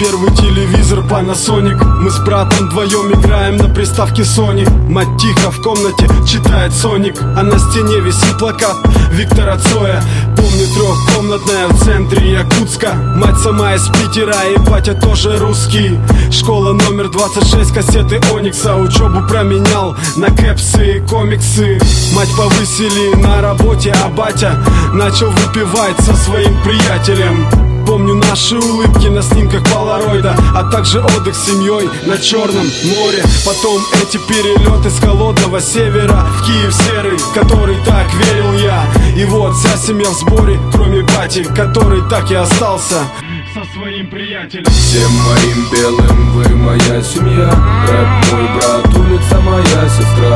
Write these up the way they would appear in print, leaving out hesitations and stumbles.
первый телевизор Panasonic. Мы с братом вдвоем играем на приставке Sony. Мать тихо в комнате читает Соник, а на стене висит плакат Виктора Цоя. Помню, трехкомнатная в центре Якутска. Мать сама из Питера и батя тоже русский. Школа номер 26, кассеты Оникса. Учебу променял на кэпсы и комиксы. Мать повысили на работе, а батя начал выпивать со своим приятелем. Помню наши улыбки на снимках полароида, а также отдых с семьей на Черном море. Потом эти перелеты с холодного севера в Киев серый, в который так верил я. И вот вся семья в сборе, кроме бати, который так и остался со своим приятелем. Всем моим белым вы моя семья. Рэп мой брат, улица моя сестра.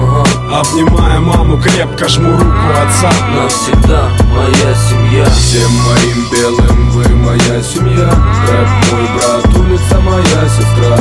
Обнимая маму крепко, жму руку отца. Навсегда моя семья. Всем моим белым вы моя семья. Рэп мой брат, улица моя сестра.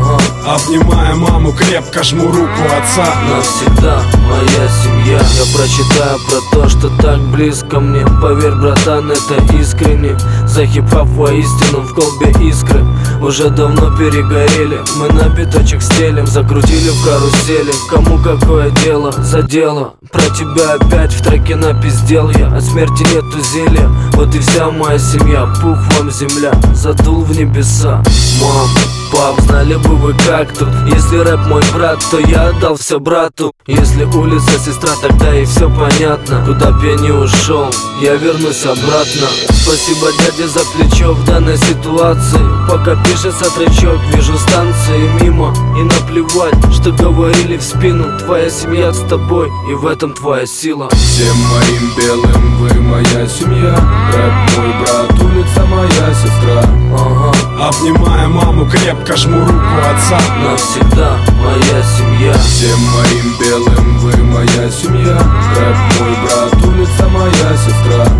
Обнимая маму крепко, жму руку отца. Навсегда моя семья. Я прочитаю про то, что так близко мне. Поверь, братан, это искренне. За хип-хоп воистину в колбе искры уже давно перегорели. Мы на биточек стелим, закрутили в карусели. Кому какое дело, за дело. Про тебя опять в треке напиздел я. От смерти нету зелья, вот и вся моя семья. Пух вам земля, задул в небеса. Мам, пап, знали бы вы как тут. Если рэп мой брат, то я отдал все брату. Если улица сестра, тогда и все понятно. Куда б я не ушел, я вернусь обратно. Спасибо дяде за плечо в данной ситуации. Пока пишется тречок, вижу станции мимо. И наплевать, что говорили в спину. Твоя семья с тобой, и в этом твоя сила. Всем моим белым вы моя семья. Рэп мой брат, улица моя сестра. Обнимая маму крепко, жму руку отца. Навсегда моя семья. Всем моим белым вы моя семья. Рэп мой брат, улица моя сестра.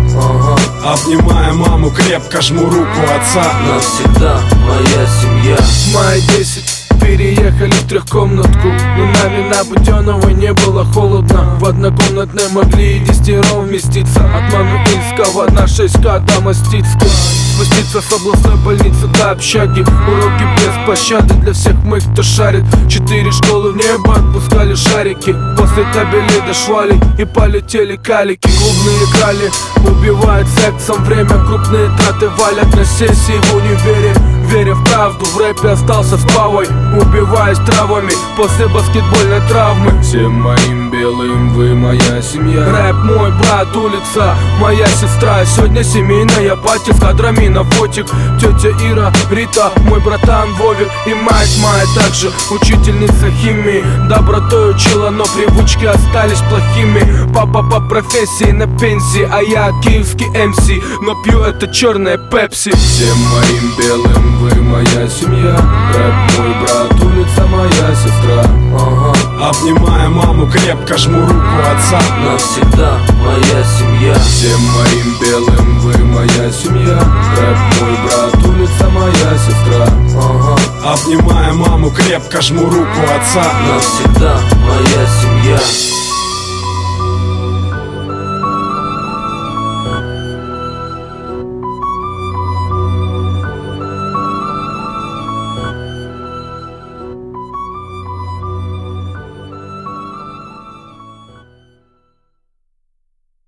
Обнимая маму крепко, жму руку отца. Навсегда моя семья. Мои 10 переехали в трехкомнатку, но нами на Будённого не было холодно. В однокомнатной могли и 10 вместиться. От Мануильского на 6К до Мостицкого. Спуститься с областной больницы до общаги. Уроки без пощады для всех моих, кто шарит. 4 школы в небо отпускали шарики. После табелей до швали и полетели калики. Клубные крали убивают сексом. Время крупные траты валят на сессии в универе. Веря в правду, в рэпе остался с павой. Убиваясь травами после баскетбольной травмы. Всем моим белым вы моя семья. Рэп мой брат, улица моя сестра. Сегодня семейная пати с кадрами на фотик. Тетя Ира, Рита, мой братан Вовик. И мать моя также учительница химии. Добротой учила, но привычки остались плохими. Папа по профессии на пенсии, а я киевский МС. Но пью это черное пепси. Всем моим белым вы моя семья. Рэп мой брат, улица моя сестра. Обнимая маму крепко, жму руку отца. Навсегда моя семья. Всем моим белым вы моя семья. Рэп мой брат, улица моя сестра. Обнимая маму крепко, жму руку отца. Навсегда моя семья.